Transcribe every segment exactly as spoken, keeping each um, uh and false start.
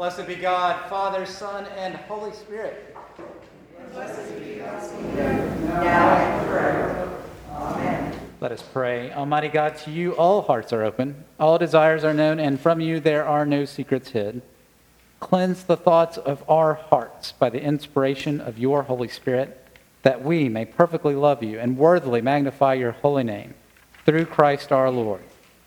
Blessed be God, Father, Son, and Holy Spirit. Blessed be God, now and forever. Amen. Let us pray. Almighty God, to you all hearts are open, all desires are known, and from you there are no secrets hid. Cleanse the thoughts of our hearts by the inspiration of your Holy Spirit, that we may perfectly love you and worthily magnify your holy name. Through Christ our Lord.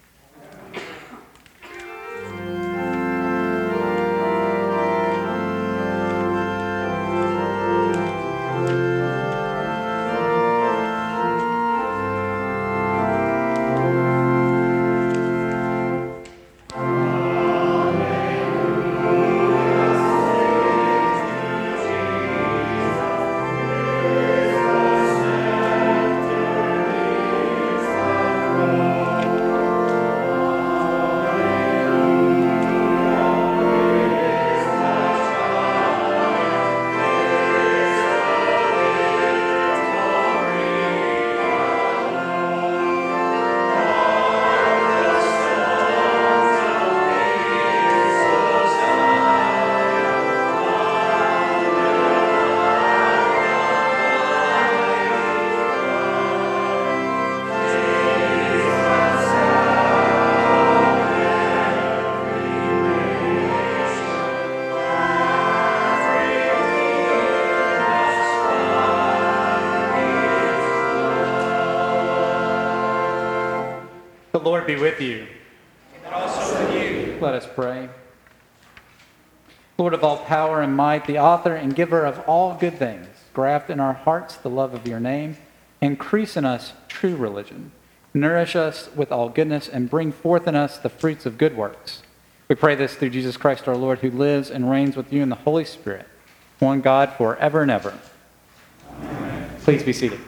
The Lord be with you. And also with you. Let us pray. Lord of all power and might, the author and giver of all good things, graft in our hearts the love of your name, increase in us true religion, nourish us with all goodness, and bring forth in us the fruits of good works. We pray this through Jesus Christ our Lord, who lives and reigns with you in the Holy Spirit, one God forever and ever. Amen. Please be seated.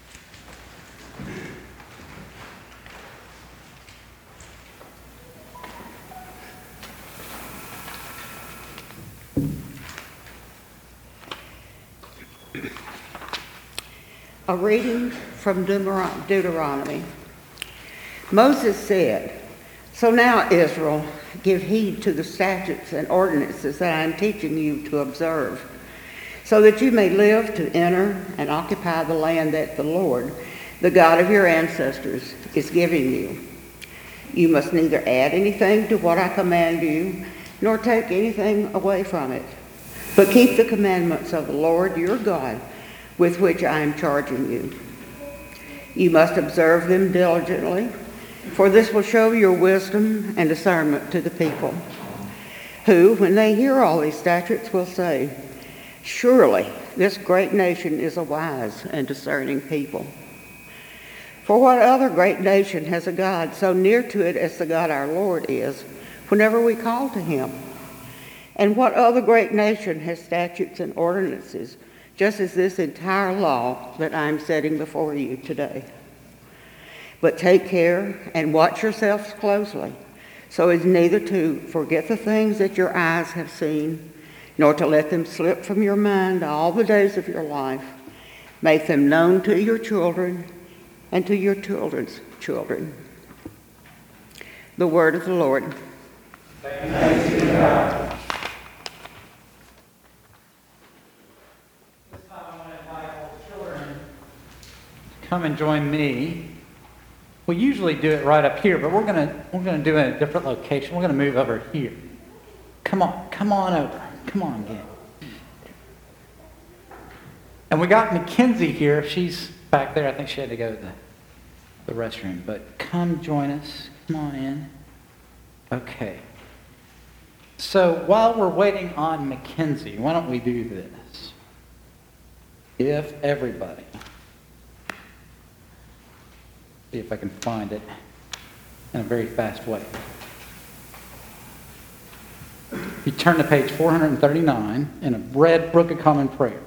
A reading from Deuteronomy. Moses said, "So now, Israel, give heed to the statutes and ordinances that I am teaching you to observe, so that you may live to enter and occupy the land that the Lord, the God of your ancestors, is giving you. You must neither add anything to what I command you, nor take anything away from it, but keep the commandments of the Lord your God, with which I am charging you. You must observe them diligently, for this will show your wisdom and discernment to the people, who, when they hear all these statutes, will say, 'Surely this great nation is a wise and discerning people.' For what other great nation has a God so near to it as the God our Lord is, whenever we call to him? And what other great nation has statutes and ordinances, just as this entire law that I am setting before you today? But take care and watch yourselves closely, so as neither to forget the things that your eyes have seen, nor to let them slip from your mind all the days of your life. Make them known to your children and to your children's children." The word of the Lord. Thanks be to God. Come and join me. We usually do it right up here, but we're gonna we're gonna do it in a different location. We're gonna move over here. Come on, come on over. Come on again. And we got Mackenzie here. She's back there. I think she had to go to the, the restroom. But come join us. Come on in. Okay. So while we're waiting on Mackenzie, why don't we do this? If everybody, see if I can find it in a very fast way. You turn to page four hundred thirty-nine in a red Book of Common Prayer.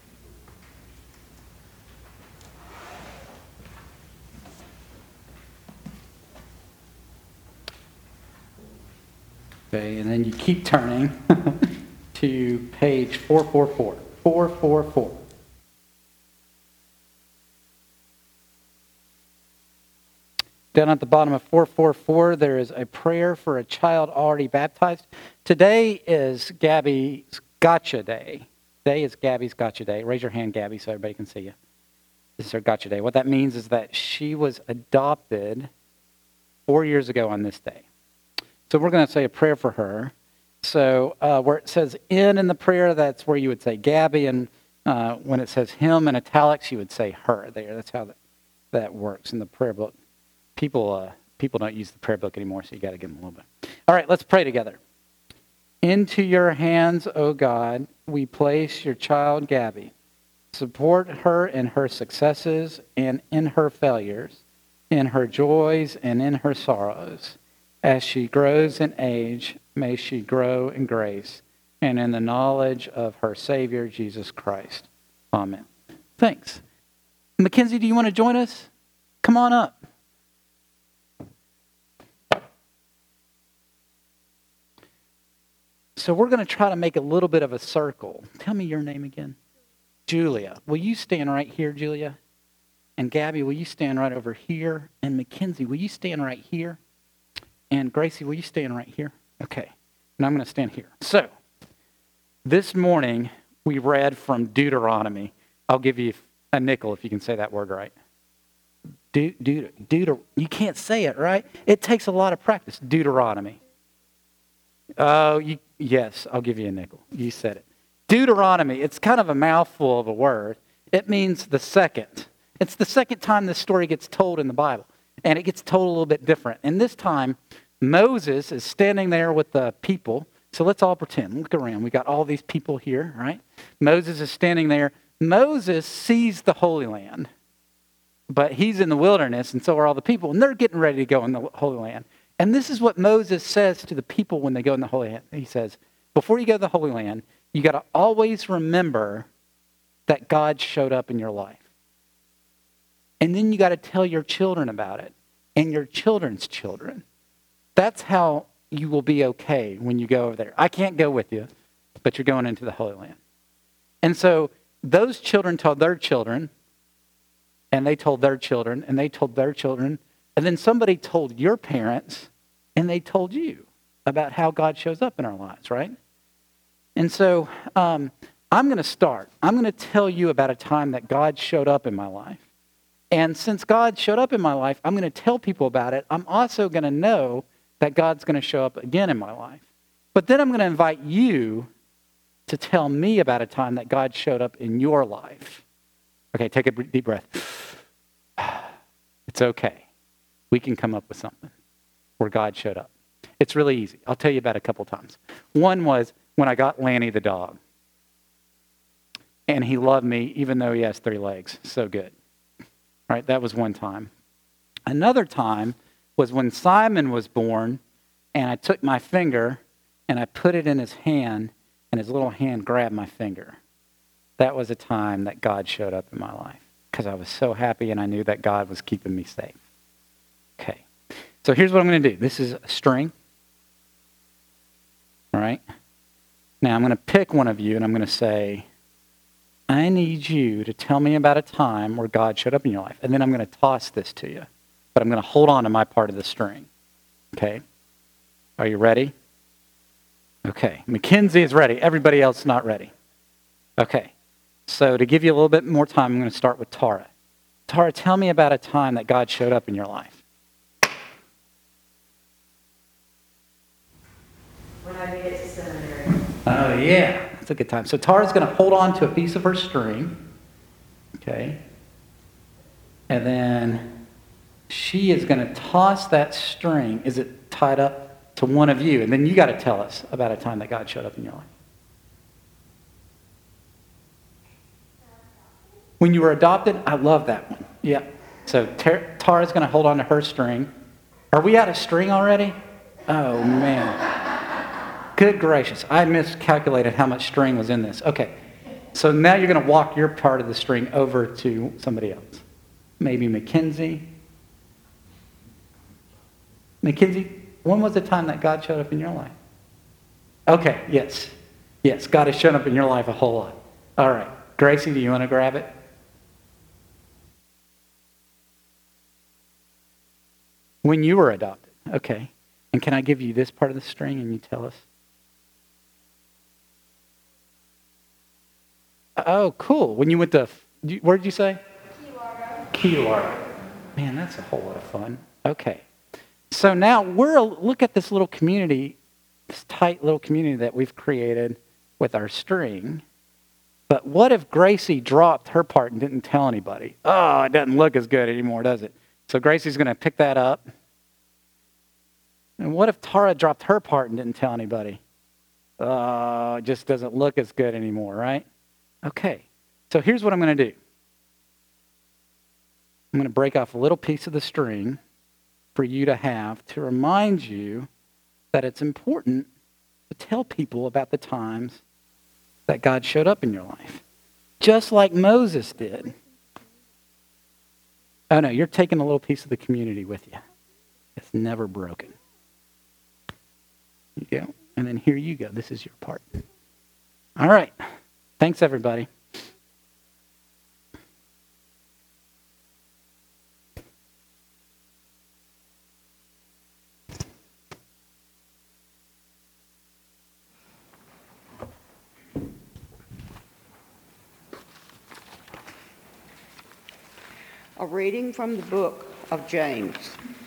Okay, and then you keep turning to page four forty-four. four forty-four. Down at the bottom of four forty-four, there is a prayer for a child already baptized. Today is Gabby's Gotcha Day. Today is Gabby's Gotcha Day. Raise your hand, Gabby, so everybody can see you. This is her Gotcha Day. What that means is that she was adopted four years ago on this day. So we're going to say a prayer for her. So uh, where it says in in the prayer, that's where you would say Gabby, and uh, when it says him in italics, you would say her there. That's how that, that works in the prayer book. People uh, people don't use the prayer book anymore, so you got to give them a little bit. All right, let's pray together. Into your hands, O God, we place your child Gabby. Support her in her successes and in her failures, in her joys and in her sorrows. As she grows in age, may she grow in grace and in the knowledge of her Savior, Jesus Christ. Amen. Thanks. Mackenzie, do you want to join us? Come on up. So we're going to try to make a little bit of a circle. Tell me your name again. Julia. Will you stand right here, Julia? And Gabby, will you stand right over here? And Mackenzie, will you stand right here? And Gracie, will you stand right here? Okay. And I'm going to stand here. So, this morning, we read from Deuteronomy. I'll give you a nickel if you can say that word right. De- de- Deuter- you can't say it, right? It takes a lot of practice. Deuteronomy. Oh, you, yes, I'll give you a nickel. You said it. Deuteronomy, it's kind of a mouthful of a word. It means the second. It's the second time this story gets told in the Bible. And it gets told a little bit different. And this time, Moses is standing there with the people. So let's all pretend. Look around. We got all these people here, right? Moses is standing there. Moses sees the Holy Land. But he's in the wilderness, and so are all the people. And they're getting ready to go in the Holy Land. And this is what Moses says to the people when they go in the Holy Land. He says, before you go to the Holy Land, you got to always remember that God showed up in your life. And then you got to tell your children about it and your children's children. That's how you will be okay when you go over there. I can't go with you, but you're going into the Holy Land. And so those children told their children, and they told their children, and they told their children, and then somebody told your parents, and they told you about how God shows up in our lives, right? And so um, I'm going to start. I'm going to tell you about a time that God showed up in my life. And since God showed up in my life, I'm going to tell people about it. I'm also going to know that God's going to show up again in my life. But then I'm going to invite you to tell me about a time that God showed up in your life. Okay, take a deep breath. It's okay. We can come up with something where God showed up. It's really easy. I'll tell you about a couple times. One was when I got Lanny the dog. And he loved me even though he has three legs. So good. Right? That was one time. Another time was when Simon was born, and I took my finger and I put it in his hand, and his little hand grabbed my finger. That was a time that God showed up in my life because I was so happy and I knew that God was keeping me safe. Okay. So here's what I'm going to do. This is a string. All right. Now I'm going to pick one of you and I'm going to say, I need you to tell me about a time where God showed up in your life. And then I'm going to toss this to you. But I'm going to hold on to my part of the string. Okay? Are you ready? Okay. Mackenzie is ready. Everybody else is not ready. Okay. So to give you a little bit more time, I'm going to start with Tara. Tara, tell me about a time that God showed up in your life. When I made it to seminary. Oh, yeah. That's a good time. So Tara's going to hold on to a piece of her string. Okay. And then she is going to toss that string. Is it tied up to one of you? And then you got to tell us about a time that God showed up in your life. When you were adopted? I love that one. Yeah. So Tar- Tara's going to hold on to her string. Are we out of string already? Oh, man. Good gracious. I miscalculated how much string was in this. Okay. So now you're going to walk your part of the string over to somebody else. Maybe Mackenzie. Mackenzie, when was the time that God showed up in your life? Okay. Yes. Yes. God has shown up in your life a whole lot. All right. Gracie, do you want to grab it? When you were adopted. Okay. And can I give you this part of the string and you tell us? Oh, cool. When you went to, where did you say? Key Largo. Key Largo. Man, that's a whole lot of fun. Okay. So now we're, look at this little community, this tight little community that we've created with our string. But what if Gracie dropped her part and didn't tell anybody? Oh, it doesn't look as good anymore, does it? So Gracie's going to pick that up. And what if Tara dropped her part and didn't tell anybody? Oh, it just doesn't look as good anymore, right? Okay. So here's what I'm going to do. I'm going to break off a little piece of the string for you to have to remind you that it's important to tell people about the times that God showed up in your life. Just like Moses did. Oh no, you're taking a little piece of the community with you. It's never broken. Here you go. And then here you go. This is your part. All right. Thanks, everybody. A reading from the book of James.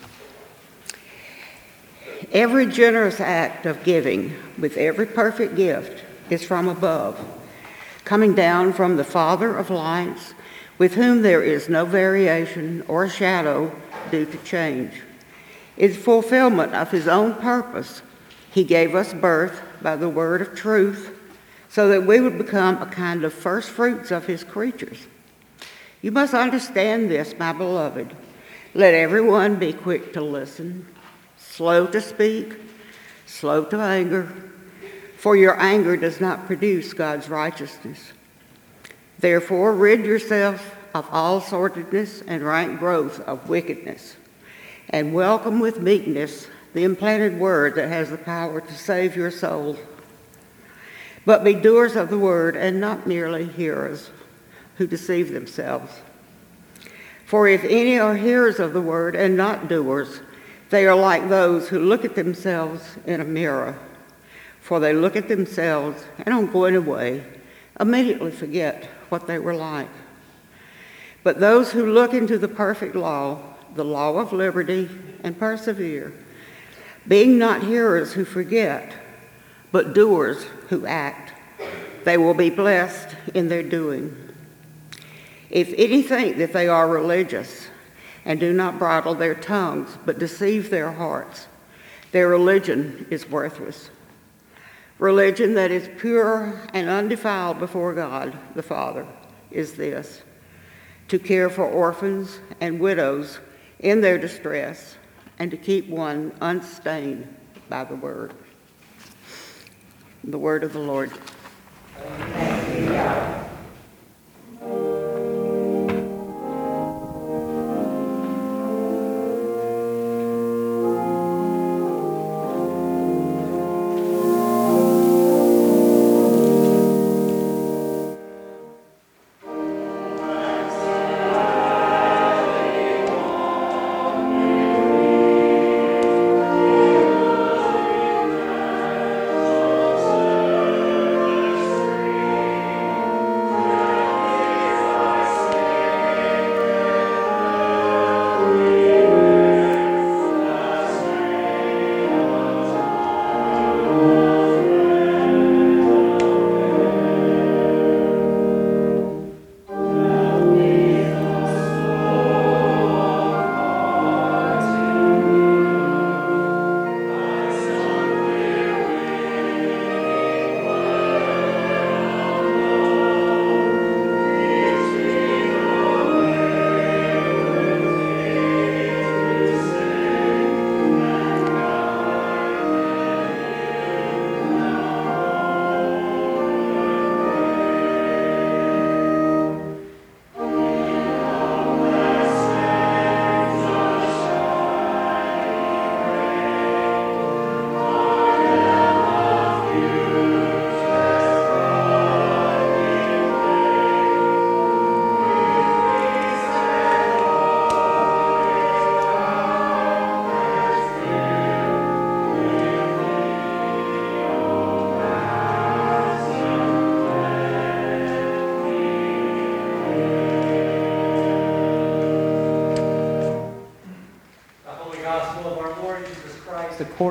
Every generous act of giving with every perfect gift is from above, coming down from the Father of lights, with whom there is no variation or shadow due to change. In fulfillment of his own purpose, he gave us birth by the word of truth, so that we would become a kind of first fruits of his creatures. You must understand this, my beloved. Let everyone be quick to listen, slow to speak, slow to anger, for your anger does not produce God's righteousness. Therefore, rid yourself of all sordidness and rank growth of wickedness, and welcome with meekness the implanted word that has the power to save your soul. But be doers of the word and not merely hearers, who deceive themselves. For if any are hearers of the word and not doers, they are like those who look at themselves in a mirror. For they look at themselves and on going away, immediately forget what they were like. But those who look into the perfect law, the law of liberty, and persevere, being not hearers who forget, but doers who act, they will be blessed in their doing. If any think that they are religious and do not bridle their tongues but deceive their hearts, their religion is worthless. Religion that is pure and undefiled before God the Father is this: to care for orphans and widows in their distress, and to keep one unstained by the word. The word of the Lord. Thanks be to God.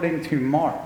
according to Mark.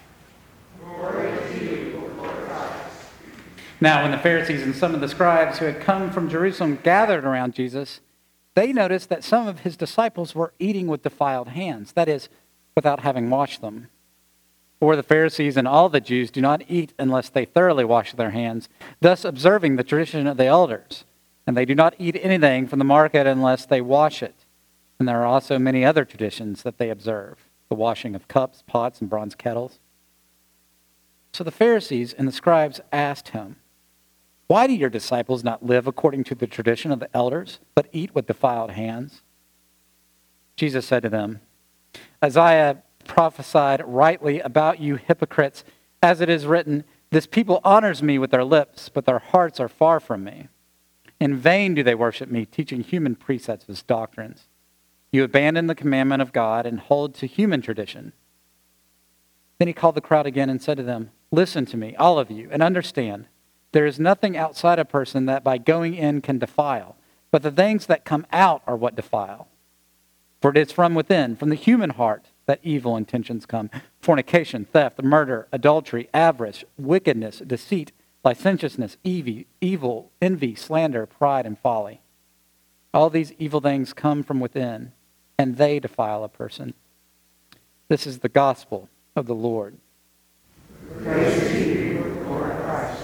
Now, when the Pharisees and some of the scribes who had come from Jerusalem gathered around Jesus, they noticed that some of his disciples were eating with defiled hands, that is, without having washed them. For the Pharisees and all the Jews do not eat unless they thoroughly wash their hands, thus observing the tradition of the elders. And they do not eat anything from the market unless they wash it. And there are also many other traditions that they observe, the washing of cups, pots, and bronze kettles. So the Pharisees and the scribes asked him, "Why do your disciples not live according to the tradition of the elders, but eat with defiled hands?" Jesus said to them, "Isaiah prophesied rightly about you hypocrites, as it is written, 'This people honors me with their lips, but their hearts are far from me. In vain do they worship me, teaching human precepts as doctrines. You abandon the commandment of God and hold to human tradition.'" Then he called the crowd again and said to them, "Listen to me, all of you, and understand. There is nothing outside a person that by going in can defile, but the things that come out are what defile. For it is from within, from the human heart, that evil intentions come: fornication, theft, murder, adultery, avarice, wickedness, deceit, licentiousness, evil, envy, slander, pride, and folly. All these evil things come from within, and they defile a person. This is the gospel of the Lord." Praise to you, Lord Christ.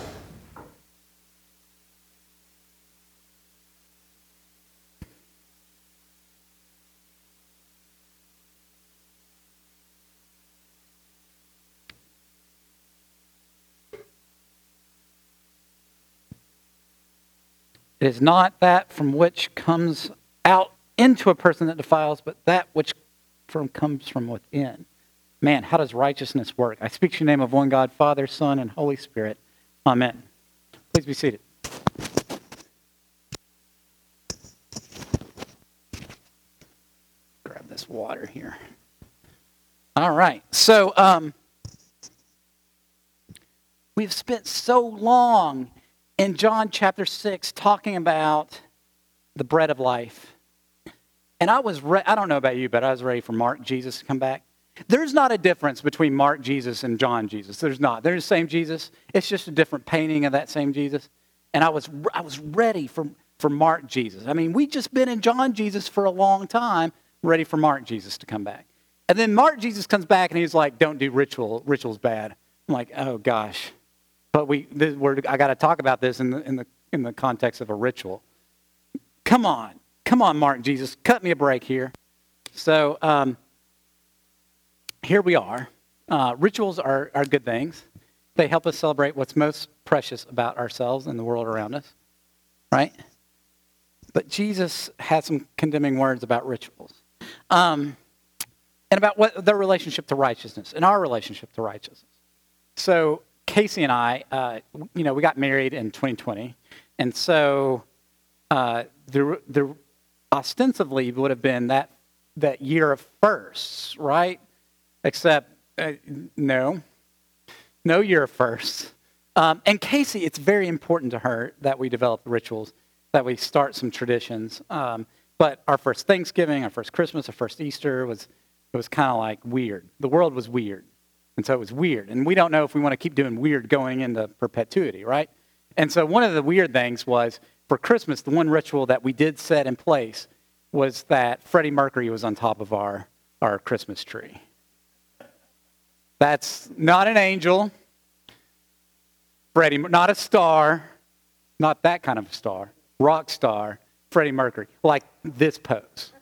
It is not that from which comes out into a person that defiles, but that which from comes from within. Man, how does righteousness work? I speak to you in the name of one God, Father, Son, and Holy Spirit. Amen. Please be seated. Grab this water here. All right. So, um, we've spent so long in John chapter six talking about the bread of life. And I was, re- I don't know about you, but I was ready for Mark Jesus to come back. There's not a difference between Mark Jesus and John Jesus. There's not. They're the same Jesus. It's just a different painting of that same Jesus. And I was I was ready for, for Mark Jesus. I mean, we just been in John Jesus for a long time, ready for Mark Jesus to come back. And then Mark Jesus comes back and he's like, "Don't do ritual. Ritual's bad." I'm like, oh gosh. But we this, we're, I got to talk about this in the in the in the context of a ritual. Come on, come on, Mark Jesus, cut me a break here. So. Um, Here we are. Uh, rituals are, are good things. They help us celebrate what's most precious about ourselves and the world around us, right? But Jesus had some condemning words about rituals um, and about what their relationship to righteousness and our relationship to righteousness. So Casey and I, uh, you know, we got married in twenty twenty, and so uh, the the ostensibly would have been that that year of firsts, right? Except, uh, no, no year of firsts. Um, and Casey, it's very important to her that we develop rituals, that we start some traditions. Um, but our first Thanksgiving, our first Christmas, our first Easter was it was kind of like weird. The world was weird, and so it was weird. And we don't know if we want to keep doing weird going into perpetuity, right? And so one of the weird things was for Christmas, the one ritual that we did set in place was that Freddie Mercury was on top of our our Christmas tree. That's not an angel, Freddie, not a star, not that kind of a star, rock star, Freddie Mercury, like this pose.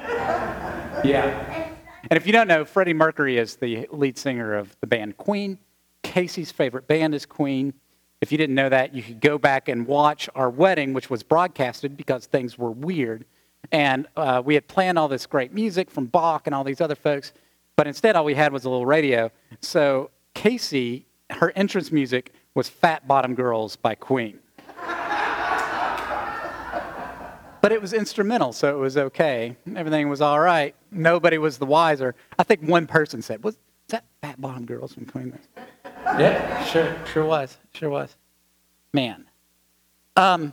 Yeah. And if you don't know, Freddie Mercury is the lead singer of the band Queen. Casey's favorite band is Queen. If you didn't know that, you could go back and watch our wedding, which was broadcasted because things were weird. And uh, we had planned all this great music from Bach and all these other folks. But instead, all we had was a little radio. So Casey, her entrance music was Fat Bottom Girls by Queen. But it was instrumental, so it was okay. Everything was all right. Nobody was the wiser. I think one person said, "Was that Fat Bottom Girls from Queen?" Yeah, sure, sure was, sure was. Man. Um.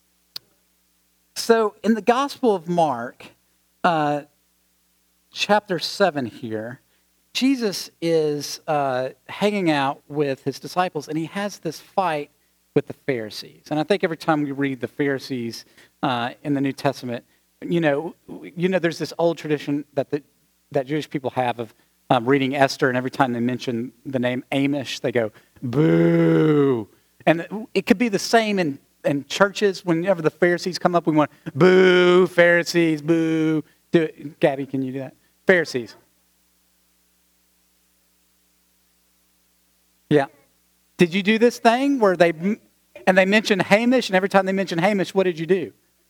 So in the Gospel of Mark, uh, chapter seven here, Jesus is uh, hanging out with his disciples, and he has this fight with the Pharisees. And I think every time we read the Pharisees uh, in the New Testament, you know, you know, there's this old tradition that the, that Jewish people have of um, reading Esther, and every time they mention the name Amish, they go, boo. And it could be the same in, in churches. Whenever the Pharisees come up, we want, boo, Pharisees, boo. Do it. Gabby, can you do that? Pharisees. Yeah. Did you do this thing where they, and they mentioned Hamish, and every time they mentioned Hamish, what did you do?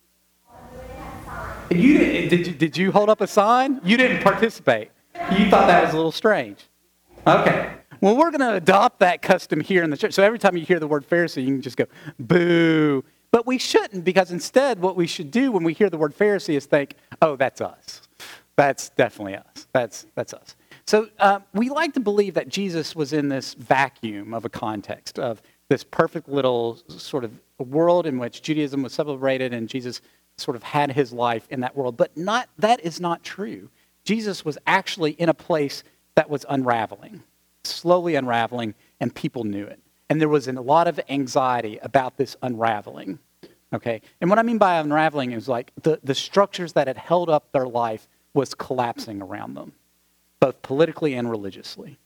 You didn't, did, you, did you hold up a sign? You didn't participate. You thought that was a little strange. Okay. Well, we're going to adopt that custom here in the church. So every time you hear the word Pharisee, you can just go, boo. But we shouldn't, because instead what we should do when we hear the word Pharisee is think, oh, that's us. That's definitely us. That's, that's us. So uh, we like to believe that Jesus was in this vacuum of a context of this perfect little sort of world in which Judaism was celebrated and Jesus sort of had his life in that world. But not that is not true. Jesus was actually in a place that was unraveling, slowly unraveling, and people knew it. And there was a lot of anxiety about this unraveling. Okay? And what I mean by unraveling is like the, the structures that had held up their life was collapsing around them, both politically and religiously.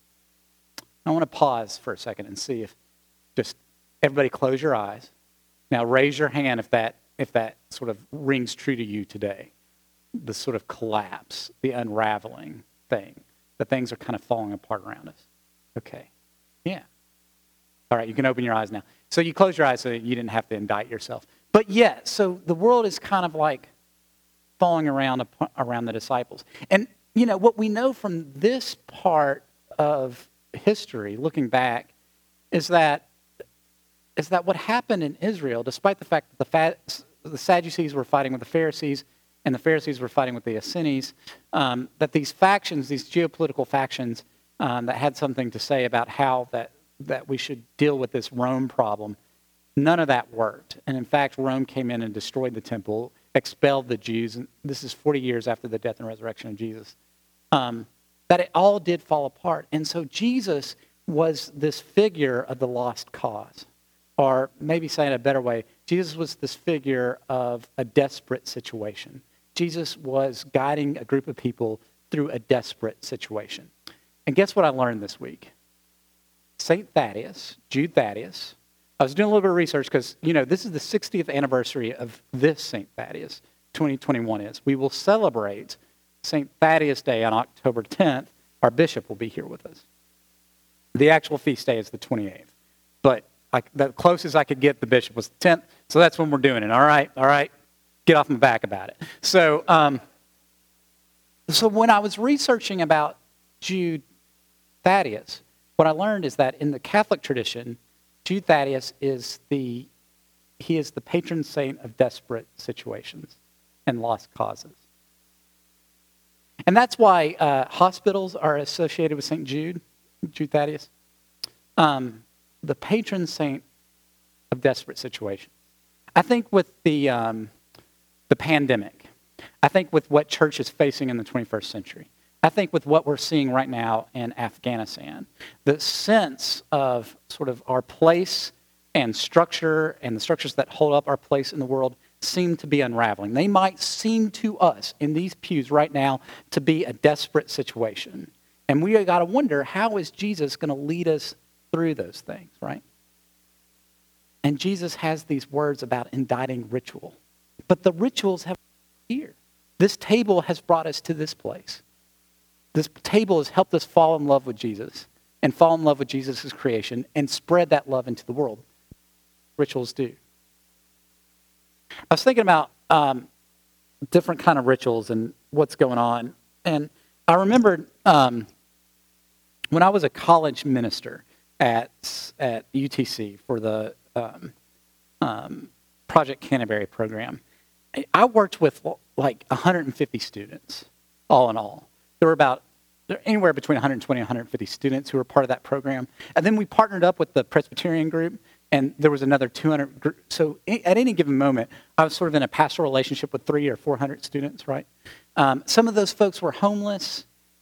I want to pause for a second and see if just everybody close your eyes. Now raise your hand if that if that sort of rings true to you today. The sort of collapse, the unraveling thing, the things are kind of falling apart around us. Okay. Yeah. All right, you can open your eyes now. So you close your eyes so you didn't have to indict yourself. But yeah, so the world is kind of like falling around around the disciples. And you know, what we know from this part of history, looking back, is that is that what happened in Israel, despite the fact that the, fa- the Sadducees were fighting with the Pharisees and the Pharisees were fighting with the Essenes, um, that these factions, these geopolitical factions um, that had something to say about how that, that we should deal with this Rome problem, none of that worked. And in fact, Rome came in and destroyed the temple, expelled the Jews, and this is forty years after the death and resurrection of Jesus, um, that it all did fall apart. And so Jesus was this figure of the lost cause. Or maybe saying it a better way, Jesus was this figure of a desperate situation. Jesus was guiding a group of people through a desperate situation. And guess what I learned this week? Saint Thaddeus, Jude Thaddeus, I was doing a little bit of research because, you know, this is the sixtieth anniversary of this Saint Thaddeus, twenty twenty-one is. We will celebrate Saint Thaddeus Day on October tenth. Our bishop will be here with us. The actual feast day is the twenty-eighth. But I, the closest I could get the bishop was the tenth, so that's when we're doing it. All right, all right, get off my back about it. So, um, so when I was researching about Jude Thaddeus, what I learned is that in the Catholic tradition, Jude Thaddeus is the he is the patron saint of desperate situations and lost causes, and that's why uh, hospitals are associated with Saint Jude, Jude Thaddeus. Um, the patron saint of desperate situations. I think with the um, the pandemic, I think with what church is facing in the twenty-first century, I think with what we're seeing right now in Afghanistan, the sense of sort of our place and structure and the structures that hold up our place in the world seem to be unraveling. They might seem to us in these pews right now to be a desperate situation. And we got to wonder, how is Jesus going to lead us through those things, right? And Jesus has these words about indicting ritual. But the rituals have here. This table has brought us to this place. This table has helped us fall in love with Jesus and fall in love with Jesus' creation and spread that love into the world. Rituals do. I was thinking about um, different kind of rituals and what's going on. And I remembered um, when I was a college minister at at U T C for the um, um, Project Canterbury program, I worked with like one hundred fifty students, all in all. There were about there were anywhere between one hundred twenty and one hundred fifty students who were part of that program. And then we partnered up with the Presbyterian group, and there was another two hundred. Group. So at any given moment, I was sort of in a pastoral relationship with three or four hundred students, right? Um, some of those folks were homeless.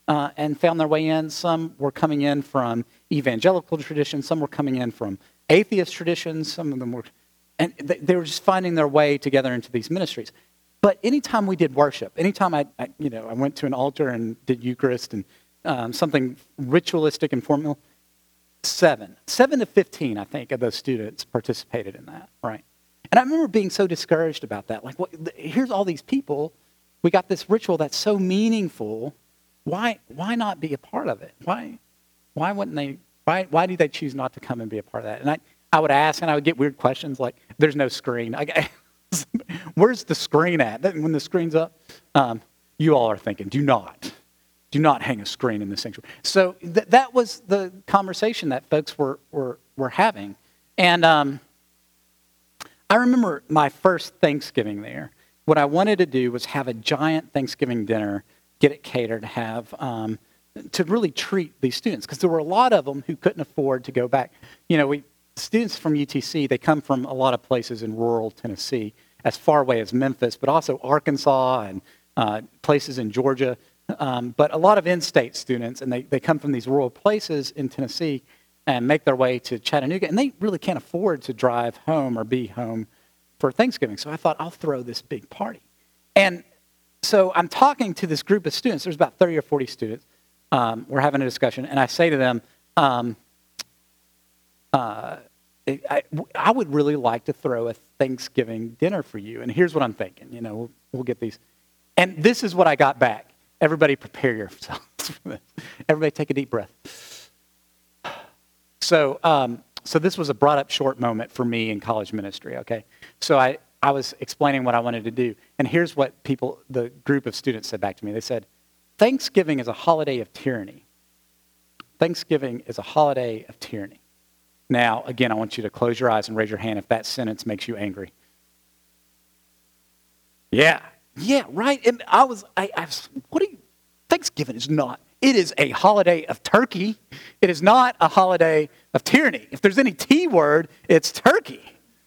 uh, and found their way in. Some were coming in from evangelical traditions. Some were coming in from atheist traditions. Some of them were, and they, they were just finding their way together into these ministries. But anytime we did worship, anytime I, I you know, I went to an altar and did Eucharist and um, something ritualistic and formal, seven, seven to fifteen, I think, of those students participated in that, right? And I remember being so discouraged about that. Like, what, here's all these people. We got this ritual that's so meaningful. Why, why not be a part of it? Why, why wouldn't they? Why, why do they choose not to come and be a part of that? And I, I would ask, and I would get weird questions like, "There's no screen. I, where's the screen at?" When the screen's up, um, you all are thinking, "Do not, do not hang a screen in the sanctuary." So th- that was the conversation that folks were were were having, and. Um, I remember my first Thanksgiving there. What I wanted to do was have a giant Thanksgiving dinner, get it catered, have um, to really treat these students, because there were a lot of them who couldn't afford to go back. You know, we students from U T C, they come from a lot of places in rural Tennessee, as far away as Memphis, but also Arkansas and uh, places in Georgia. Um, but a lot of in-state students, and they, they come from these rural places in Tennessee and make their way to Chattanooga, and they really can't afford to drive home or be home for Thanksgiving. So I thought, I'll throw this big party. And so I'm talking to this group of students. There's about thirty or forty students. Um, we're having a discussion, and I say to them, um, uh, I, I would really like to throw a Thanksgiving dinner for you. And here's what I'm thinking. You know, we'll, we'll get these. And this is what I got back. Everybody prepare yourselves for this. Everybody take a deep breath. So um, so this was a brought-up short moment for me in college ministry, okay? So I, I was explaining what I wanted to do, and here's what people, the group of students said back to me. They said, "Thanksgiving is a holiday of tyranny. Thanksgiving is a holiday of tyranny." Now, again, I want you to close your eyes and raise your hand if that sentence makes you angry. Yeah, yeah, right. And I was, I, I was, what do you, Thanksgiving is not. It is a holiday of turkey. It is not a holiday of tyranny. If there's any T word, it's turkey.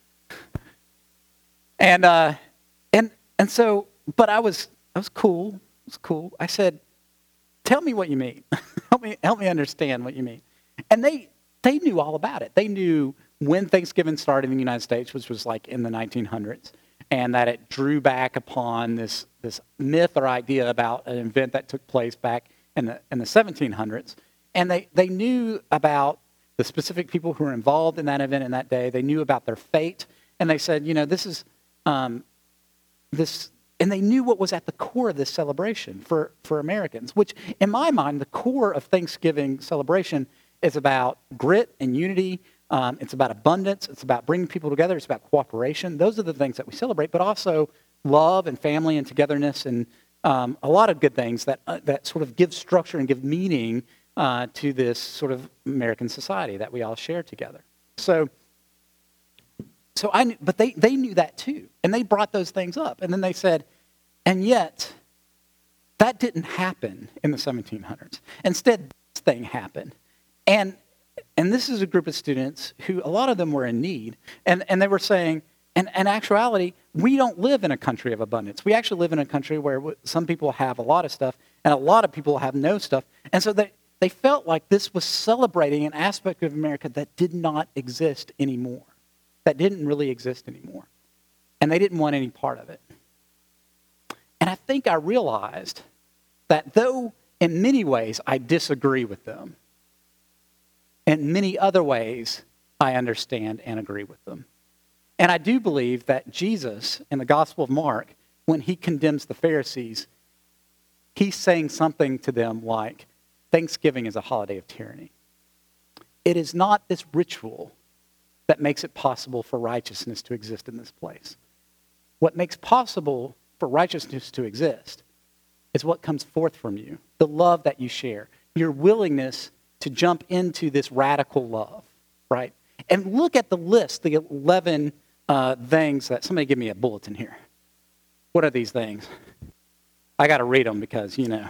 And uh, and and so, but I was I was cool. It was cool. I said, "Tell me what you mean. help me help me understand what you mean." And they they knew all about it. They knew when Thanksgiving started in the United States, which was like in the nineteen hundreds, and that it drew back upon this this myth or idea about an event that took place back in the in the seventeen hundreds, and they, they knew about the specific people who were involved in that event in that day. They knew about their fate, and they said, you know, this is um, this, and they knew what was at the core of this celebration for, for Americans, which in my mind, the core of Thanksgiving celebration is about grit and unity. Um, it's about abundance. It's about bringing people together. It's about cooperation. Those are the things that we celebrate, but also love and family and togetherness and Um, a lot of good things that uh, that sort of give structure and give meaning uh, to this sort of American society that we all share together. So, so I, knew, but they they knew that too, and they brought those things up, and then they said, and yet, that didn't happen in the seventeen hundreds. Instead, this thing happened, and and this is a group of students who a lot of them were in need, and and they were saying. And in actuality, we don't live in a country of abundance. We actually live in a country where some people have a lot of stuff and a lot of people have no stuff. And so they, they felt like this was celebrating an aspect of America that did not exist anymore, that didn't really exist anymore. And they didn't want any part of it. And I think I realized that though in many ways I disagree with them, in many other ways I understand and agree with them. And I do believe that Jesus, in the Gospel of Mark, when he condemns the Pharisees, he's saying something to them like, Thanksgiving is a holiday of tyranny. It is not this ritual that makes it possible for righteousness to exist in this place. What makes possible for righteousness to exist is what comes forth from you, the love that you share, your willingness to jump into this radical love, right? And look at the list, the eleven uh, things that, somebody give me a bulletin here. What are these things? I got to read them because, you know,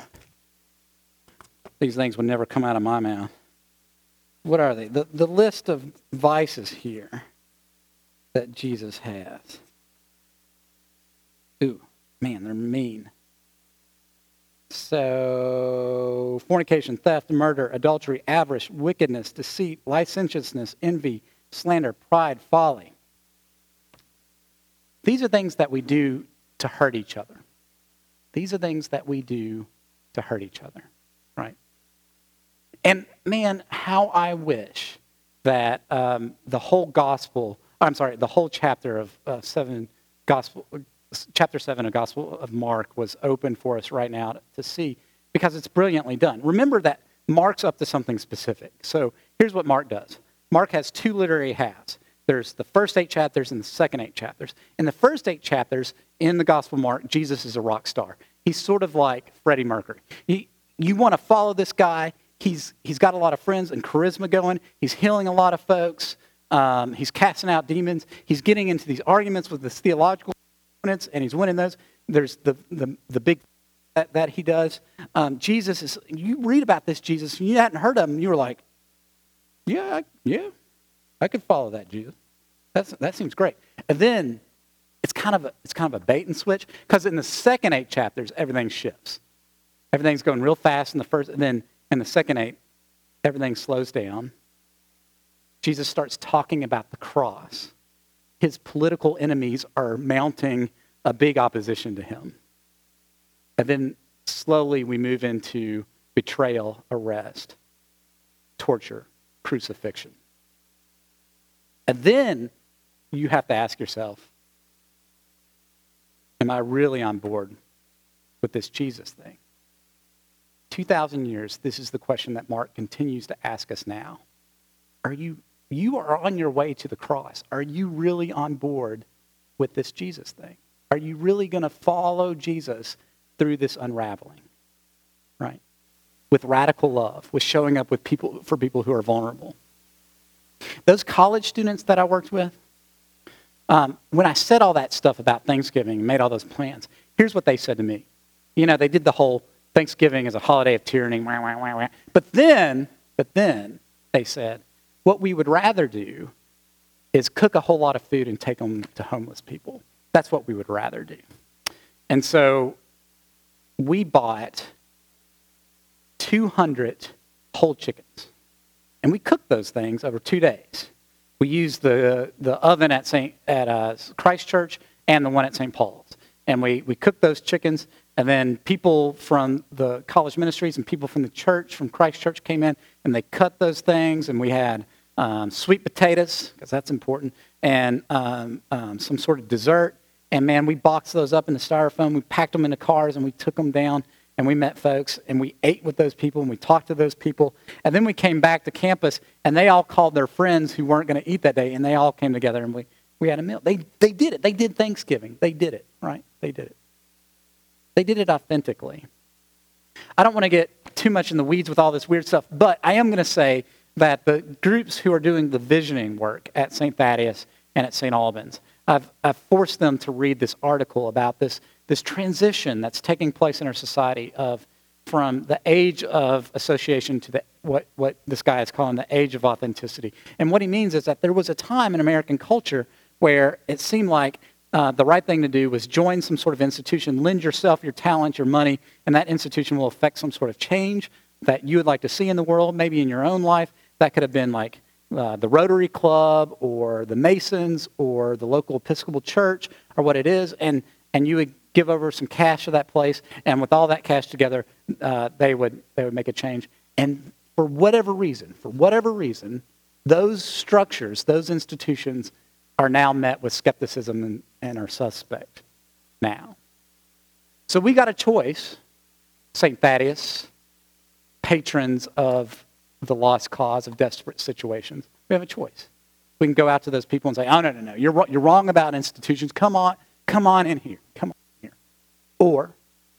these things would never come out of my mouth. What are they? The, the list of vices here that Jesus has. Ooh, man, they're mean. So, fornication, theft, murder, adultery, avarice, wickedness, deceit, licentiousness, envy, slander, pride, folly. These are things that we do to hurt each other. These are things that we do to hurt each other, right? And man, how I wish that um, the whole gospel, I'm sorry, the whole chapter of uh, seven gospel, chapter seven of Gospel of Mark was open for us right now to, to see, because it's brilliantly done. Remember that Mark's up to something specific. So here's what Mark does. Mark has two literary halves. There's the first eight chapters and the second eight chapters. In the first eight chapters, in the Gospel of Mark, Jesus is a rock star. He's sort of like Freddie Mercury. He, you want to follow this guy. He's He's got a lot of friends and charisma going. He's healing a lot of folks. Um, he's casting out demons. He's getting into these arguments with this theological opponents, and he's winning those. There's the the, the big that, that he does. Um, Jesus is, you read about this Jesus, and you hadn't heard of him, you were like, yeah, I, yeah, I could follow that Jesus. That's, that seems great. And then it's kind of a, it's kind of a bait and switch, because in the second eight chapters, everything shifts. Everything's going real fast in the first, and then in the second eight, everything slows down. Jesus starts talking about the cross. His political enemies are mounting a big opposition to him. And then slowly we move into betrayal, arrest, torture, crucifixion. And then you have to ask yourself, am I really on board with this Jesus thing? two thousand years, this is the question that Mark continues to ask us now. Are you, you are on your way to the cross. Are you really on board with this Jesus thing? Are you really going to follow Jesus through this unraveling? Right? With radical love, with showing up with people for people who are vulnerable. Those college students that I worked with, um, when I said all that stuff about Thanksgiving and made all those plans, here's what they said to me. You know, they did the whole Thanksgiving as a holiday of tyranny, wah, wah, wah, wah. But then, but then they said, what we would rather do is cook a whole lot of food and take them to homeless people. That's what we would rather do. And so we bought two hundred whole chickens, and we cooked those things over two days. We used the the oven at Saint at uh, Christ Church and the one at Saint Paul's, and we we cooked those chickens. And then people from the college ministries and people from the church, from Christ Church, came in and they cut those things. And we had um, sweet potatoes, because that's important, and um, um, some sort of dessert. And man, we boxed those up in the styrofoam. We packed them in the cars and we took them down. And we met folks and we ate with those people and we talked to those people. And then we came back to campus and they all called their friends who weren't going to eat that day. And they all came together and we, we had a meal. They, they did it. They did Thanksgiving. They did it, right? They did it. They did it authentically. I don't want to get too much in the weeds with all this weird stuff, but I am going to say that the groups who are doing the visioning work at Saint Thaddeus and at Saint Albans, I've, I've forced them to read this article about this, this transition that's taking place in our society of from the age of association to the, what, what this guy is calling the age of authenticity. And what he means is that there was a time in American culture where it seemed like Uh, the right thing to do was join some sort of institution, lend yourself your talent, your money, and that institution will affect some sort of change that you would like to see in the world, maybe in your own life. That could have been like uh, the Rotary Club or the Masons or the local Episcopal Church or what it is, and, and you would give over some cash to that place, and with all that cash together, uh, they would they would make a change. And for whatever reason, for whatever reason, those structures, those institutions are now met with skepticism and, and are suspect now. So we got a choice, Saint Thaddeus, patrons of the lost cause of desperate situations. We have a choice. We can go out to those people and say, oh, no, no, no, you're, you're wrong about institutions. Come on, come on in here. Come on in here. Or,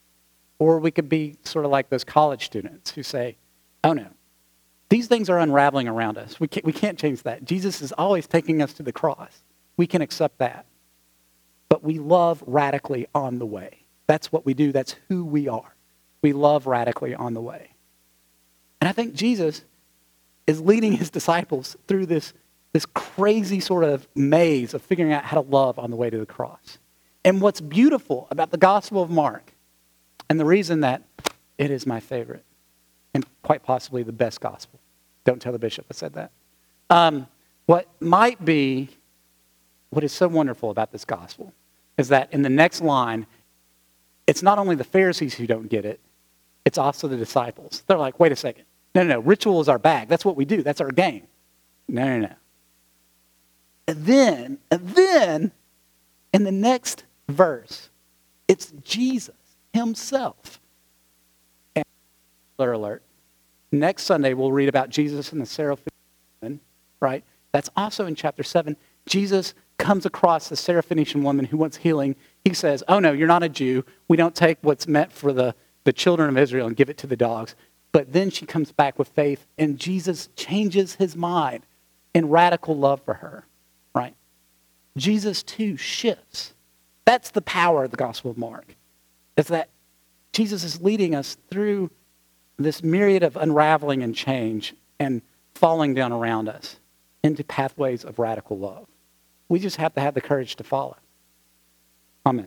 or we could be sort of like those college students who say, oh, no, these things are unraveling around us. We can't, we can't change that. Jesus is always taking us to the cross. We can accept that. But we love radically on the way. That's what we do. That's who we are. We love radically on the way. And I think Jesus is leading his disciples through this, this crazy sort of maze of figuring out how to love on the way to the cross. And what's beautiful about the Gospel of Mark, and the reason that It is my favorite, and quite possibly the best gospel. Don't tell the bishop I said that. Um, what might be, what is so wonderful about this gospel is that in the next line, it's not only the Pharisees who don't get it, it's also the disciples. They're like, wait a second. No, no, no. Ritual is our bag. That's what we do. That's our game. No, no, no. And then, and then, in the next verse, it's Jesus himself. And alert, alert. Next Sunday, we'll read about Jesus and the Syrophoenician woman, right? That's also in chapter seven. Jesus comes across the Syrophoenician woman who wants healing. He says, oh, no, you're not a Jew. We don't take what's meant for the, the children of Israel and give it to the dogs. But then she comes back with faith, and Jesus changes his mind in radical love for her, right? Jesus, too, shifts. That's the power of the Gospel of Mark, is that Jesus is leading us through this myriad of unraveling and change and falling down around us into pathways of radical love. We just have to have the courage to follow. Amen.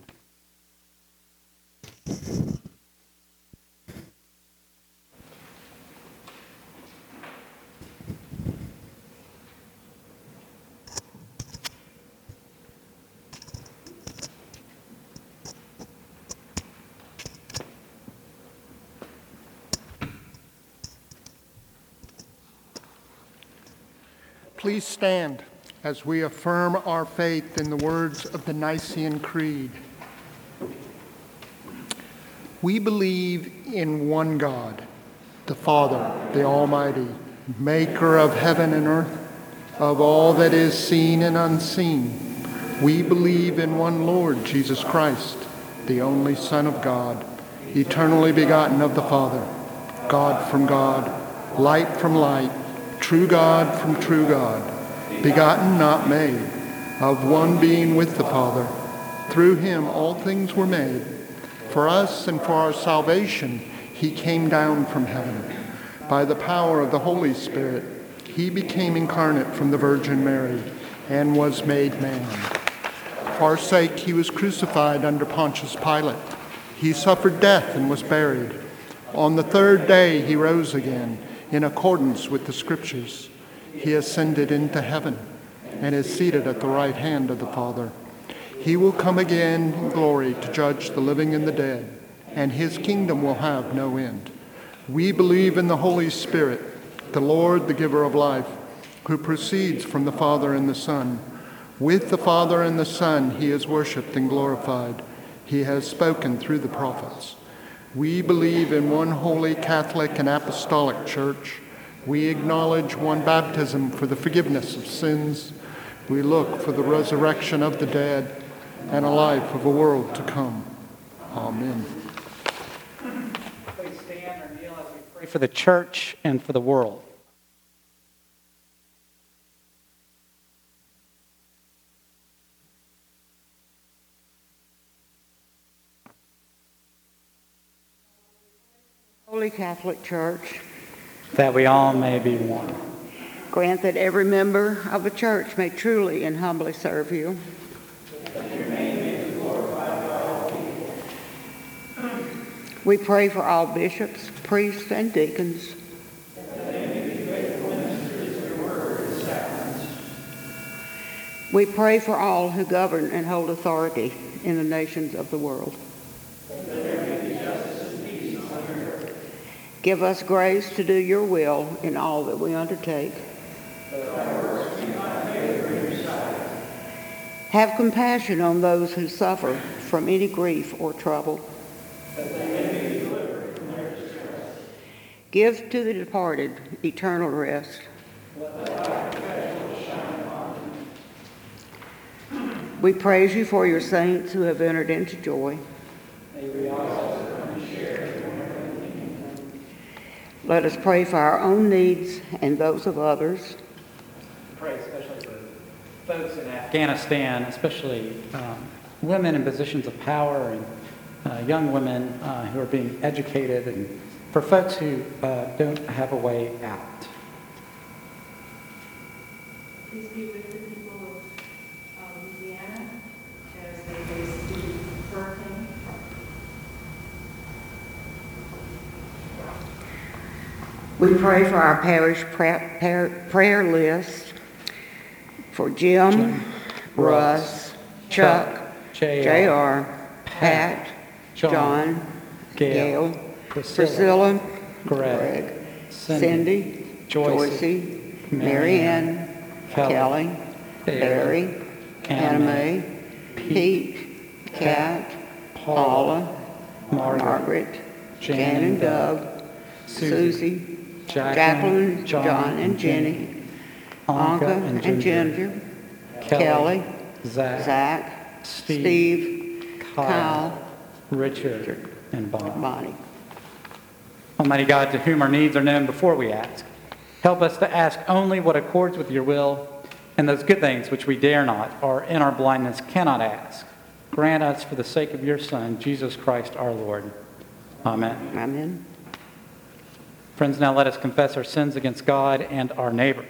Please stand as we affirm our faith in the words of the Nicene Creed. We believe in one God, the Father, the Almighty, maker of heaven and earth, of all that is seen and unseen. We believe in one Lord, Jesus Christ, the only Son of God, eternally begotten of the Father, God from God, light from light, true God from true God, begotten, not made, of one being with the Father. Through him all things were made. For us and for our salvation, he came down from heaven. By the power of the Holy Spirit, he became incarnate from the Virgin Mary and was made man. For our sake, he was crucified under Pontius Pilate. He suffered death and was buried. On the third day, he rose again, in accordance with the Scriptures. He ascended into heaven and is seated at the right hand of the Father. He will come again in glory to judge the living and the dead, and his kingdom will have no end. We believe in the Holy Spirit, the Lord, the giver of life, who proceeds from the Father and the Son. With the Father and the Son, he is worshipped and glorified. He has spoken through the prophets. We believe in one holy Catholic and Apostolic Church. We acknowledge one baptism for the forgiveness of sins. We look for the resurrection of the dead and a life of a world to come. Amen. Please stand or kneel as we pray for the church and for the world. Holy Catholic Church, That we all may be one. grant that every member of the church may truly and humbly serve you. We pray for all bishops, priests, and deacons. We pray for all who govern and hold authority in the nations of the world. Give us grace to do your will in all that we undertake. Have compassion on those who suffer from any grief or trouble. Give to the departed eternal rest. We praise you for your saints who have entered into joy. Let us pray for our own needs and those of others. Pray especially for folks in Afghanistan, especially um, women in positions of power and uh, young women uh, who are being educated, and for folks who uh, don't have a way out. Please be with the people of um, Louisiana as they face the hurricane. We pray for our parish prayer, prayer, prayer list for Jim, Jim, Russ, Chuck, J R, Pat, John, John, Gail, Gail, Priscilla, Priscilla, Greg, Greg, Cindy, Cindy, Joyce, Joycey, Mary Marianne, Kelly, Kelly, Barry, Barry, Anna Anna Mae, Mae, Pete, Kat, Paula, Paula, Margaret, Margaret, Jan Jan and and Doug, Doug, Susie, Susie, Jacqueline, Jacqueline, John and Jenny, Anka Anka and and Ginger, Ginger, Kelly, Kelly, Zach, Zach, Steve, Steve, Kyle, Kyle, Richard, and Bob. Bonnie. Almighty God, to whom our needs are known before we ask, help us to ask only what accords with your will, and those good things which we dare not, or in our blindness cannot ask. Grant us for the sake of your Son, Jesus Christ our Lord. Amen. Amen. Friends, now let us confess our sins against God and our neighbor.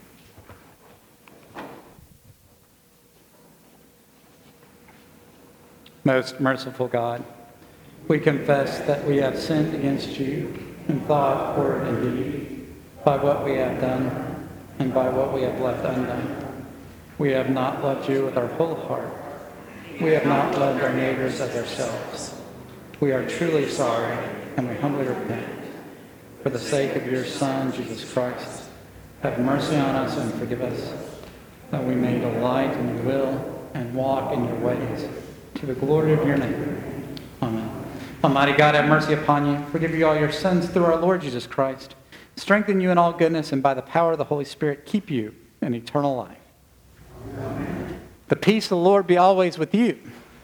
Most merciful God, we confess that we have sinned against you in thought, word, and deed, by what we have done and by what we have left undone. We have not loved you with our whole heart. We have not loved our neighbors as ourselves. We are truly sorry, and we humbly repent. For the sake of your Son, Jesus Christ, have mercy on us and forgive us, that we may delight in your will and walk in your ways, to the glory of your name. Amen. Almighty God, have mercy upon you, forgive you all your sins through our Lord Jesus Christ, strengthen you in all goodness, and by the power of the Holy Spirit, keep you in eternal life. Amen. The peace of the Lord be always with you.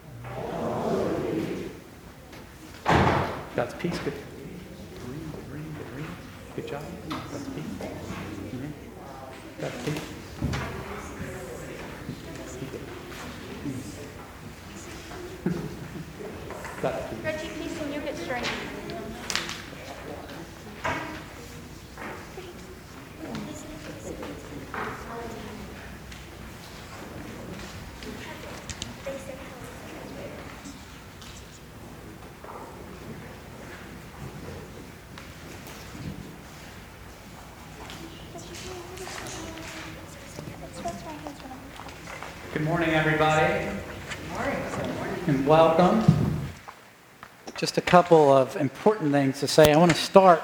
God's peace. Good. Good job. God's peace. Mm-hmm. God's peace. God's peace. Reggie, peace when you get strength. Good morning, everybody. Good morning. And welcome. Just a couple of important things to say. I want to start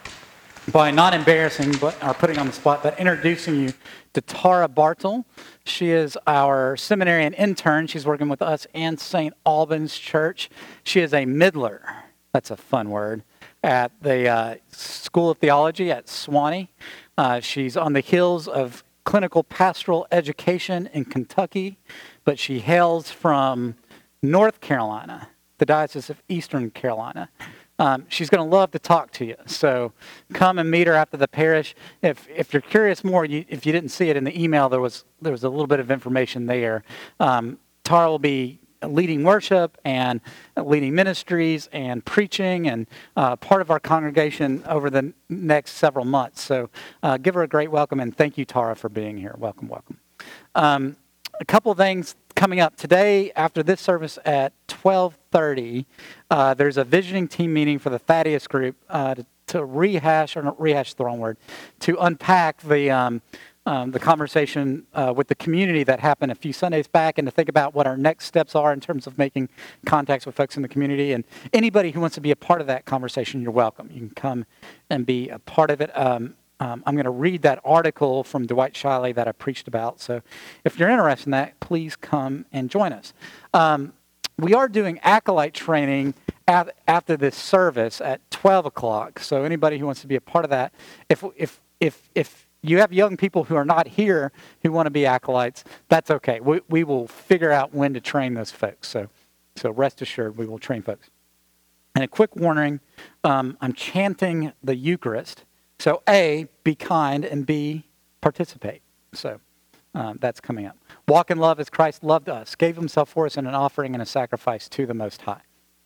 by not embarrassing but or putting on the spot, but introducing you to Tara Bartle. She is our seminarian intern. She's working with us and Saint Albans Church. She is a middler. That's a fun word. At the uh, School of Theology at Sewanee. Uh, she's on the heels of clinical pastoral education in Kentucky, but she hails from North Carolina, the Diocese of Eastern Carolina. Um, she's going to love to talk to you, so come and meet her after the parish. If if you're curious more, you, if you didn't see it in the email, there was there was a little bit of information there. Um, Tara will be leading worship and leading ministries and preaching and uh, part of our congregation over the next several months. So uh, give her a great welcome, and thank you, Tara, for being here. Welcome, welcome. Um, a couple of things coming up today after this service at twelve thirty. Uh, there's a visioning team meeting for the Thaddeus group uh, to, to rehash, or not rehash is the wrong word, to unpack the um, Um, the conversation uh, with the community that happened a few Sundays back, and to think about what our next steps are in terms of making contacts with folks in the community. And anybody who wants to be a part of that conversation, you're welcome. You can come and be a part of it. Um, um, I'm going to read that article from Dwight Shiley that I preached about. So if you're interested in that, please come and join us. Um, we are doing acolyte training at, after this service at twelve o'clock. So anybody who wants to be a part of that, if if if if you have young people who are not here who want to be acolytes, that's okay. We, we will figure out when to train those folks. So, so rest assured, we will train folks. And a quick warning, um, I'm chanting the Eucharist. So A, be kind, and B, participate. So um, that's coming up. Walk in love as Christ loved us, gave himself for us in an offering and a sacrifice to the Most High.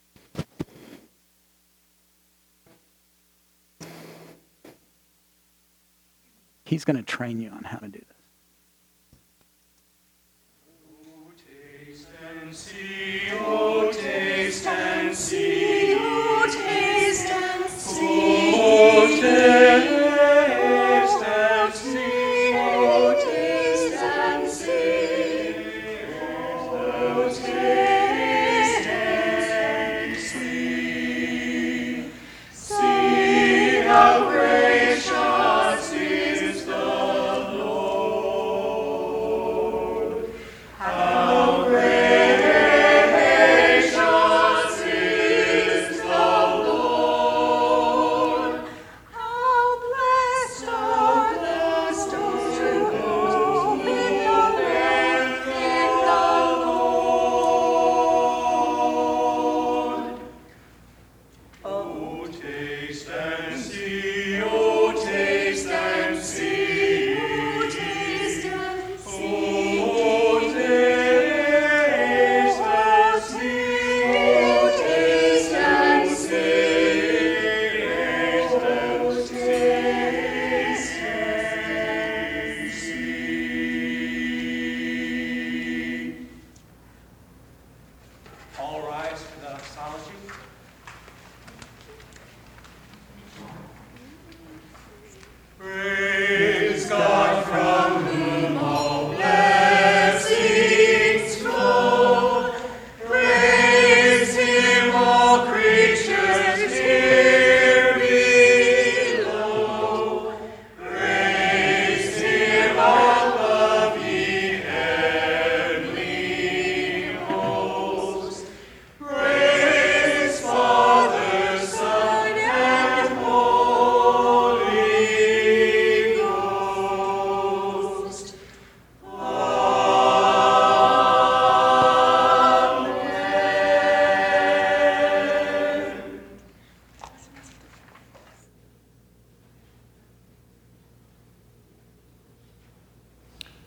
He's going to train you on how to do this. Oh, taste and see, oh, taste and see, oh, taste and see, oh, taste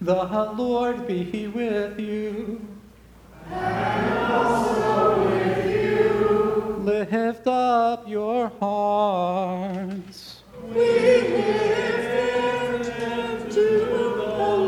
The Lord be with you. And also with you. Lift up your hearts. We lift them to the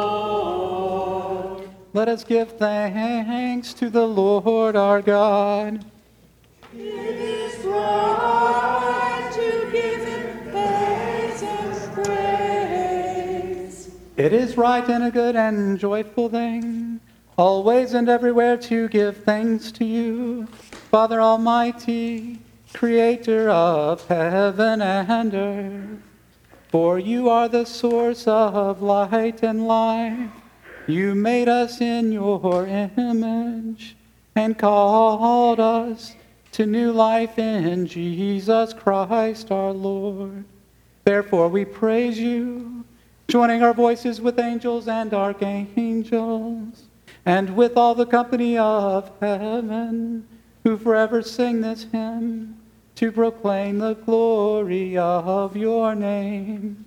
Lord. Let us give thanks to the Lord our God. It is right to give him thanks and praise. It is right and a good and joyful thing, always and everywhere to give thanks to you, Father Almighty, Creator of heaven and earth. For you are the source of light and life. You made us in your image and called us to new life in Jesus Christ our Lord. Therefore we praise you, joining our voices with angels and archangels, and with all the company of heaven, who forever sing this hymn, to proclaim the glory of your name.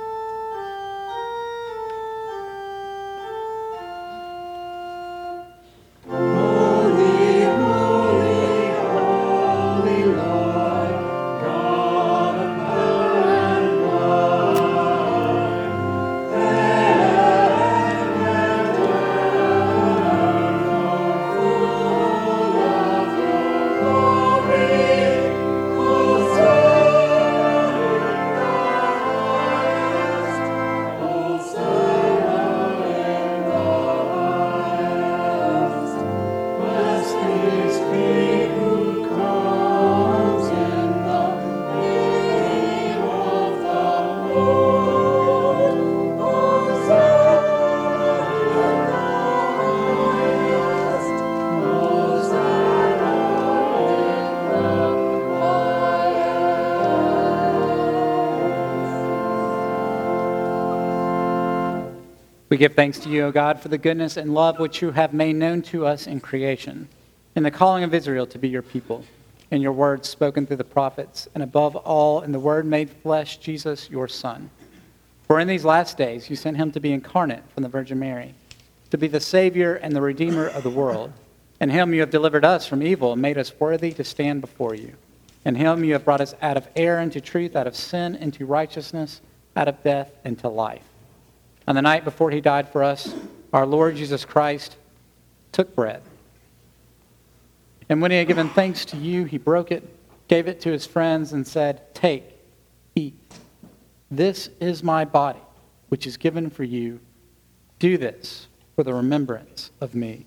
We give thanks to you, O God, for the goodness and love which you have made known to us in creation, in the calling of Israel to be your people, in your words spoken through the prophets, and above all, in the Word made flesh, Jesus, your Son. For in these last days you sent him to be incarnate from the Virgin Mary, to be the Savior and the Redeemer of the world. In him you have delivered us from evil and made us worthy to stand before you. In him you have brought us out of error into truth, out of sin into righteousness, out of death into life. On the night before he died for us, our Lord Jesus Christ took bread. And when he had given thanks to you, he broke it, gave it to his friends, and said, "Take, eat. This is my body, which is given for you. Do this for the remembrance of me."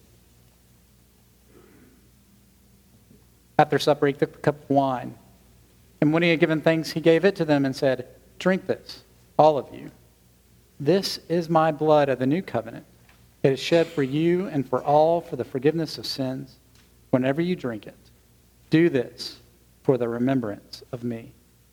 After supper, he took the cup of wine. And when he had given thanks, he gave it to them and said, "Drink this, all of you. This is my blood of the new covenant. It is shed for you and for all for the forgiveness of sins. Whenever you drink it, do this for the remembrance of me."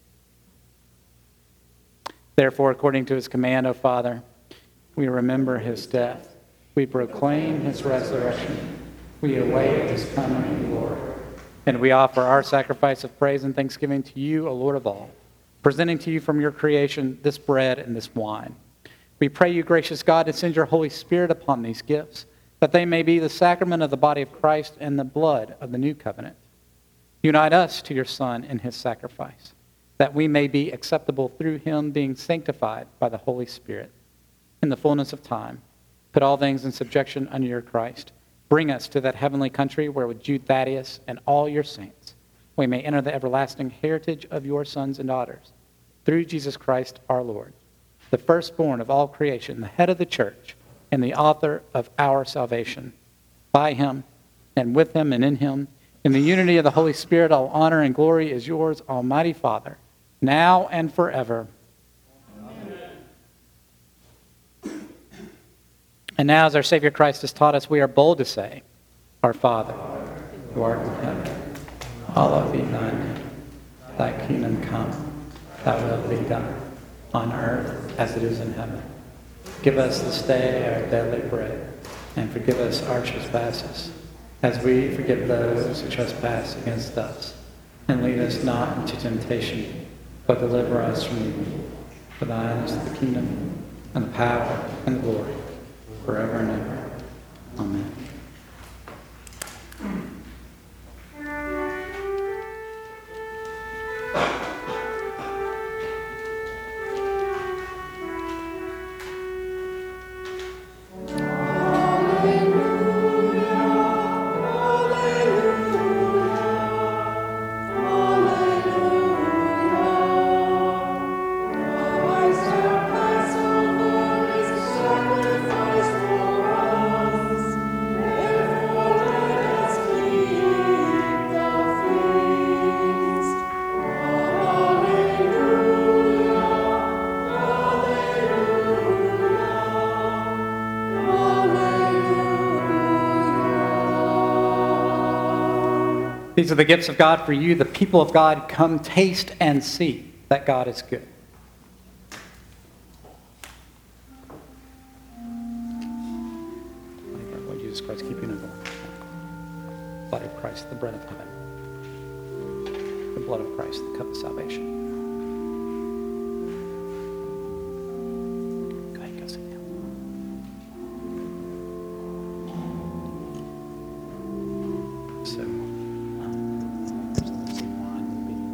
Therefore, according to his command, O Father, we remember his death. We proclaim his resurrection. We await his coming glory. And we offer our sacrifice of praise and thanksgiving to you, O Lord of all, presenting to you from your creation this bread and this wine. We pray you, gracious God, to send your Holy Spirit upon these gifts, that they may be the sacrament of the body of Christ and the blood of the new covenant. Unite us to your Son in his sacrifice, that we may be acceptable through him, being sanctified by the Holy Spirit. In the fullness of time, put all things in subjection under your Christ. Bring us to that heavenly country where with Jude Thaddeus and all your saints, we may enter the everlasting heritage of your sons and daughters. Through Jesus Christ our Lord, the firstborn of all creation, the head of the church, and the author of our salvation. By him, and with him, and in him, in the unity of the Holy Spirit, all honor and glory is yours, Almighty Father, now and forever. Amen. And now, as our Savior Christ has taught us, we are bold to say, Our Father, who art in heaven, hallowed be thy name. Thy kingdom come, thy will be done, on earth as it is in heaven. Give us this day our daily bread, and forgive us our trespasses, as we forgive those who trespass against us. And lead us not into temptation, but deliver us from evil. For thine is the kingdom, and the power, and the glory, forever and ever. Amen. These are the gifts of God for you, the people of God. Come taste and see that God is good. Lord Jesus Christ, keep you in the body of Christ, the bread of heaven. The blood of Christ, the cup of salvation. Go ahead, go sit down. So, um, there's a little wine will be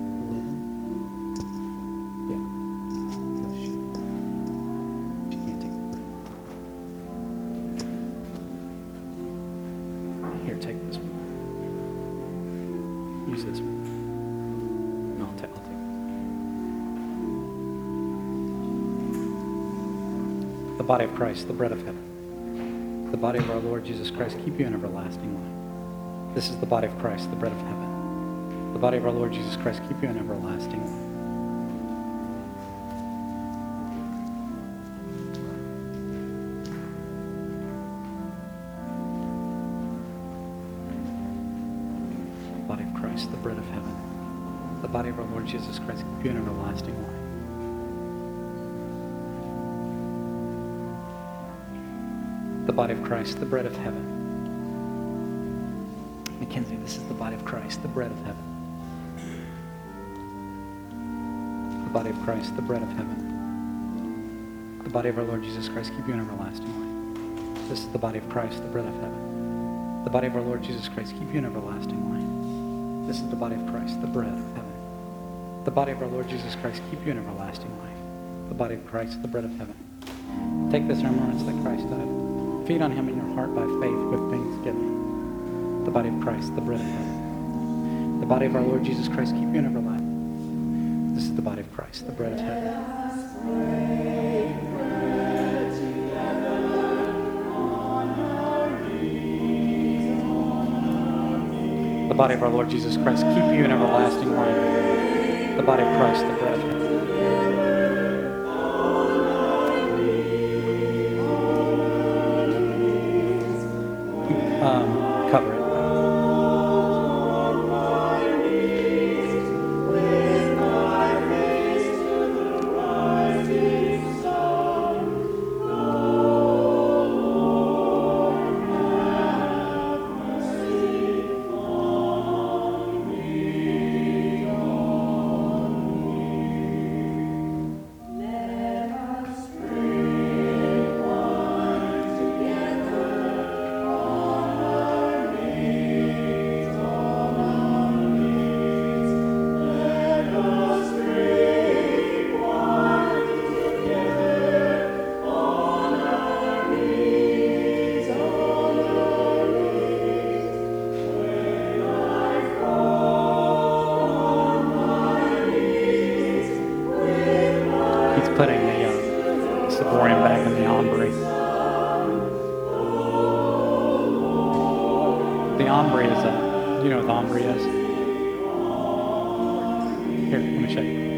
a little. Yeah. She can't take it. Here, take this one. Use this one. No, I'll take, I'll take it. The body of Christ, the bread of heaven. The body of our Lord Jesus Christ, keep you in everlasting life. This is the body of Christ, the bread of heaven. The body of our Lord Jesus Christ, keep you in everlasting life. The body of Christ, the bread of heaven. The body of our Lord Jesus Christ, keep you in everlasting life. The body of Christ, the bread of heaven. Mackenzie, this is the body of Christ, the bread of heaven. The body of Christ, the bread of heaven. The body of our Lord Jesus Christ, keep you in everlasting life. This is the body of Christ, the bread of heaven. The body of our Lord Jesus Christ, keep you in everlasting life. This is the body of Christ, the bread of heaven. The body of our Lord Jesus Christ, keep you in everlasting life. The body of Christ, the bread of heaven. Take this in remembrance that Christ died. Feed on him in your heart by faith with thanksgiving. The body of Christ, the bread of heaven. The body of our Lord Jesus Christ, keep you in everlasting. This is the body of Christ, the bread of heaven. The body of our Lord Jesus Christ, keep you in everlasting life. The body of Christ, the bread of heaven. Um, cover it. Putting the uh, Ciborium back in the ombre. The ombre is a, you know what the ombre is? Here, let me show you.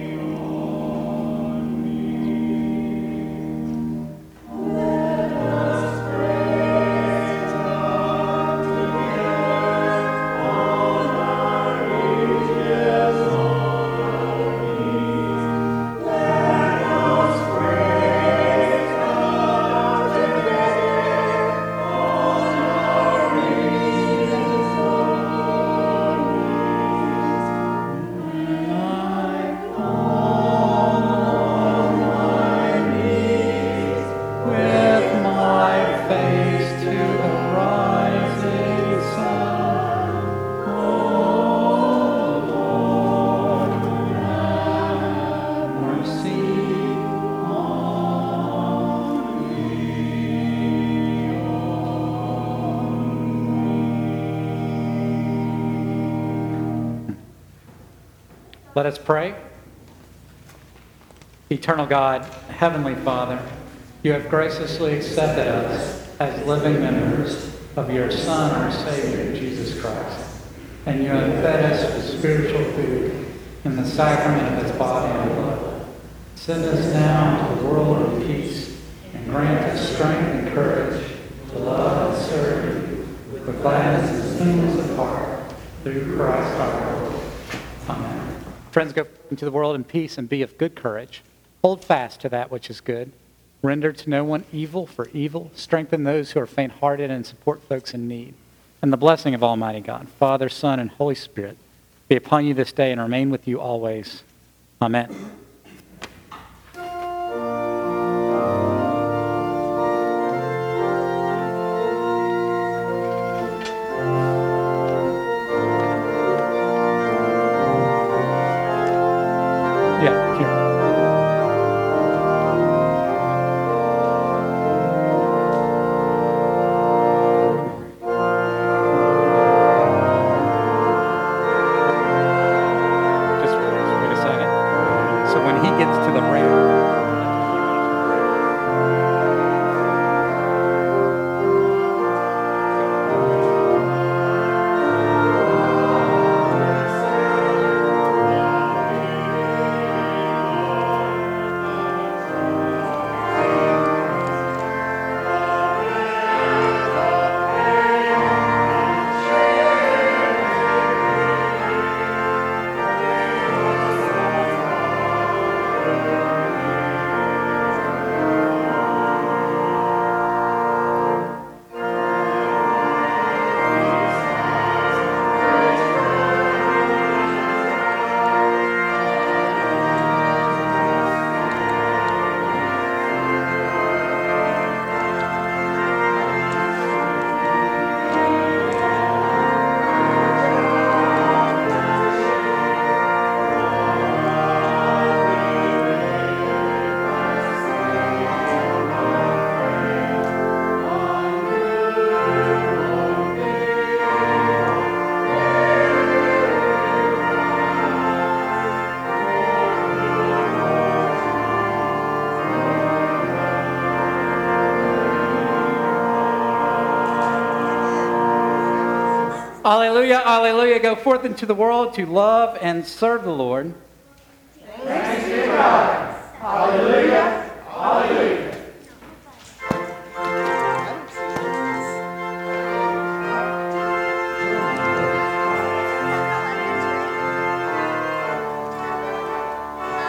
I Let us pray. Eternal God, Heavenly Father, you have graciously accepted us as living members of your Son, our Savior, Jesus Christ. And you have fed us with spiritual food in the sacrament of his body and blood. Send us now into the world in peace and grant us strength and courage to love and serve you with gladness and singleness of heart through Christ our Lord. Amen. Friends, go into the world in peace and be of good courage. Hold fast to that which is good. Render to no one evil for evil. Strengthen those who are faint-hearted and support folks in need. And the blessing of Almighty God, Father, Son, and Holy Spirit be upon you this day and remain with you always. Amen. Yeah, here. Just wait a second. So when he gets to the ramp, Alleluia, alleluia. Go forth into the world to love and serve the Lord.